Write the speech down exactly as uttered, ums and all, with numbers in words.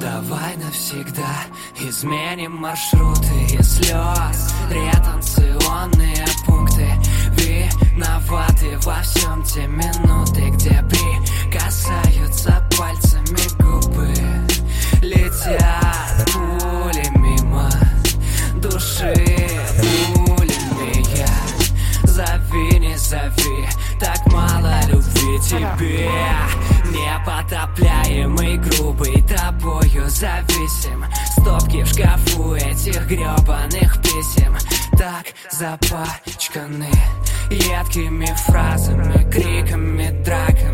Давай навсегда изменим маршруты и слез, ретранзационные пункты. Виноваты во всем те минуты, где прикасаются пальцами губы. Летят пули мимо души, пулями я. Зови, не зови, так мало любви тебе. Непотопляемый, грубый, тобою зависим. Стопки в шкафу этих гребаных писем так запачканы едкими фразами, криками, драками.